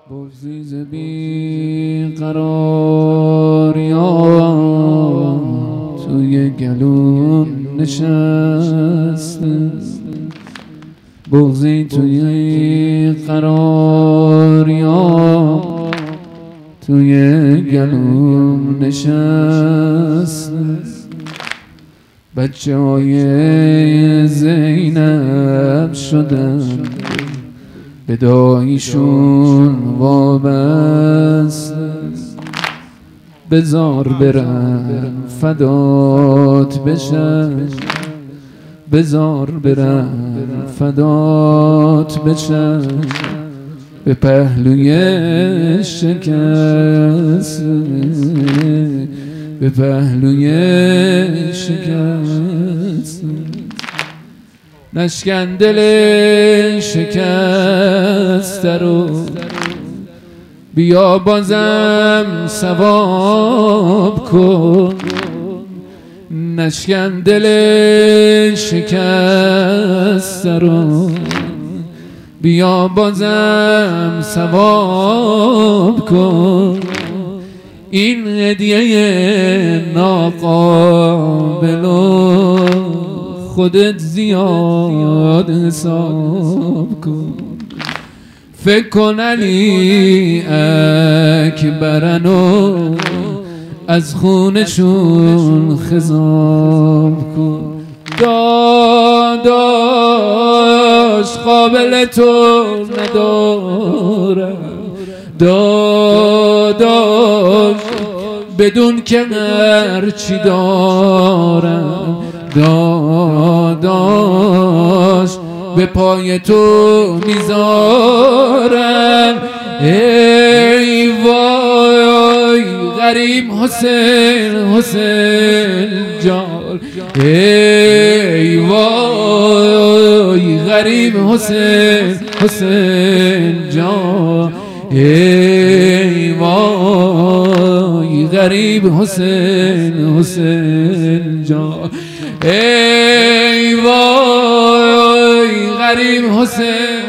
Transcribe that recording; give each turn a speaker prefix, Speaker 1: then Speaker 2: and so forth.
Speaker 1: بغضیز بی قراریا توی گلوم نشسته، بغضی توی قراریا توی گلوم نشسته. بچه های زینب شدن به داییشون وابسته، بذار برم فدات بشم، بذار برم فدات بشم، به پهلوی شکست، به پهلوی شکست. نشکن دل شکسته رو، بیا بازم ثواب کن. نشکن دل شکسته رو، بیا بازم ثواب کن. این هدیه ناقابلو خودت زیاد حساب کن. فکر کن علی اکبرنو از خونشون خضاب کن. داداش قابل تو ندارم، داداش بدون که هرچی دارم، داداش به پای تو میذارم. ای وای غریب حسین، حسین جان، ای وای غریب حسین، حسین جان، ای وای غریب حسین، حسین جان، ای وای غریب حسین.